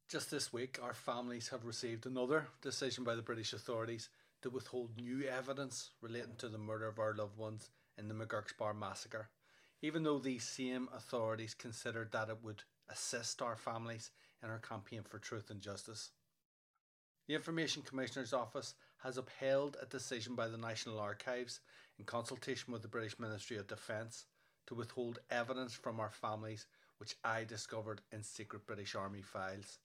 Just this week, our families have received another decision by the British authorities to withhold new evidence relating to the murder of our loved ones in the McGurk's Bar massacre, even though these same authorities considered that it would assist our families in our campaign for truth and justice. The Information Commissioner's Office has upheld a decision by the National Archives in consultation with the British Ministry of Defence to withhold evidence from our families which I discovered in secret British Army files.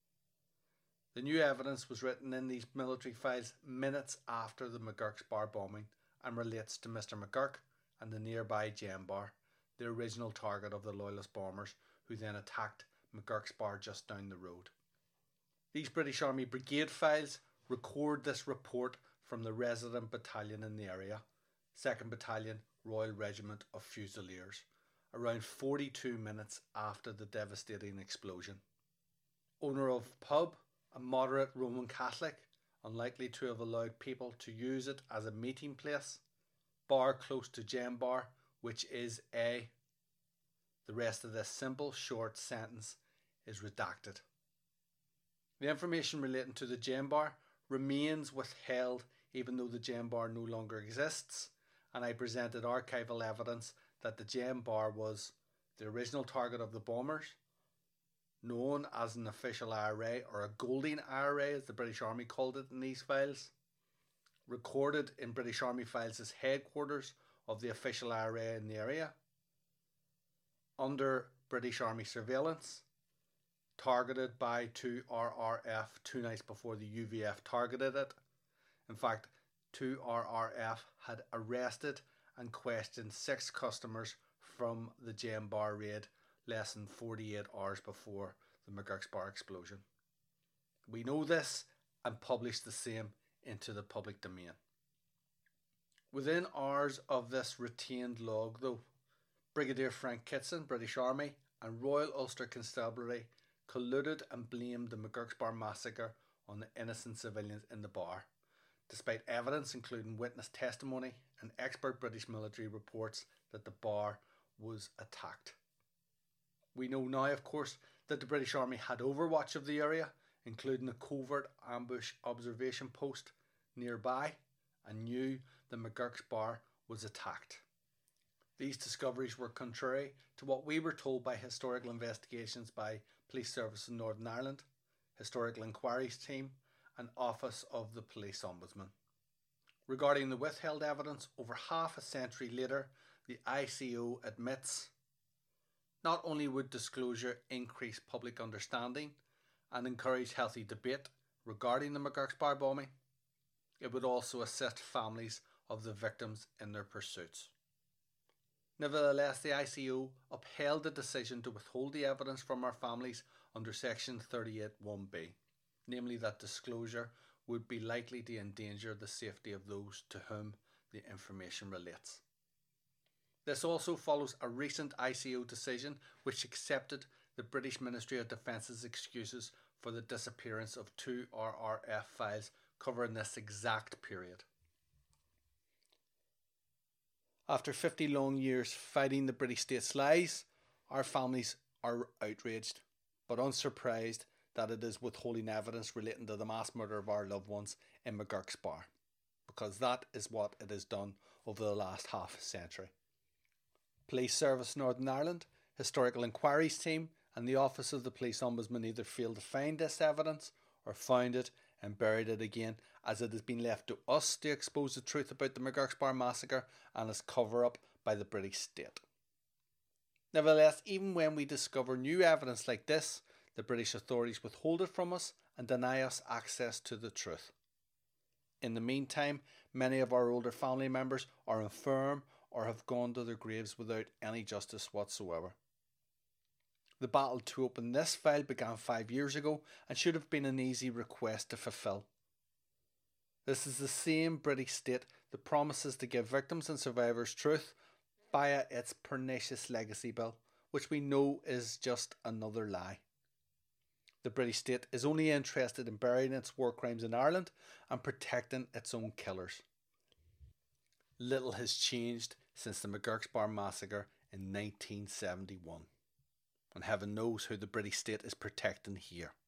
The new evidence was written in these military files minutes after the McGurk's Bar bombing and relates to Mr McGurk and the nearby Gem Bar, the original target of the Loyalist bombers who then attacked McGurk's Bar just down the road. These British Army Brigade files record this report from the resident battalion in the area, 2nd Battalion Royal Regiment of Fusiliers, around 42 minutes after the devastating explosion. Owner of pub, a moderate Roman Catholic, unlikely to have allowed people to use it as a meeting place. Bar close to Gem Bar, which is a... The rest of this simple, short sentence is redacted. The information relating to the Gem Bar remains withheld even though the Gem Bar no longer exists, and I presented archival evidence that the Gem Bar was the original target of the bombers, known as an official IRA, or a Golding IRA as the British Army called it in these files, recorded in British Army files as headquarters of the official IRA in the area, under British Army surveillance, targeted by 2RRF 2 nights before the UVF targeted it. In fact, 2RRF had arrested and questioned 6 customers from the Gem Bar raid less than 48 hours before the McGurk's Bar explosion. We know this and published the same into the public domain. Within hours of this retained log though, Brigadier Frank Kitson, British Army, and Royal Ulster Constabulary colluded and blamed the McGurk's Bar massacre on the innocent civilians in the bar, despite evidence including witness testimony and expert British military reports that the bar was attacked. We know now, of course, that the British Army had overwatch of the area, including a covert ambush observation post nearby, and knew the McGurk's Bar was attacked. These discoveries were contrary to what we were told by historical investigations by Police Service in Northern Ireland, Historical Inquiries Team, and Office of the Police Ombudsman. Regarding the withheld evidence, over half a century later, the ICO admits not only would disclosure increase public understanding and encourage healthy debate regarding the McGurk's Bar bombing, it would also assist families of the victims in their pursuits. Nevertheless, the ICO upheld the decision to withhold the evidence from our families under Section 38(1)(b), namely that disclosure would be likely to endanger the safety of those to whom the information relates. This also follows a recent ICO decision which accepted the British Ministry of Defence's excuses for the disappearance of 2RRF files covering this exact period. After 50 long years fighting the British state's lies, our families are outraged, but unsurprised that it is withholding evidence relating to the mass murder of our loved ones in McGurk's Bar, because that is what it has done over the last half century. Police Service Northern Ireland, Historical Inquiries Team, and the Office of the Police Ombudsman either failed to find this evidence or found it and buried it again, as it has been left to us to expose the truth about the McGurk's Bar massacre and its cover-up by the British state. Nevertheless, even when we discover new evidence like this, the British authorities withhold it from us and deny us access to the truth. In the meantime, many of our older family members are infirm or have gone to their graves without any justice whatsoever. The battle to open this file began 5 years ago and should have been an easy request to fulfil. This is the same British state that promises to give victims and survivors truth via its pernicious legacy bill, which we know is just another lie. The British state is only interested in burying its war crimes in Ireland and protecting its own killers. Little has changed since the McGurk's Bar massacre in 1971. And heaven knows who the British state is protecting here.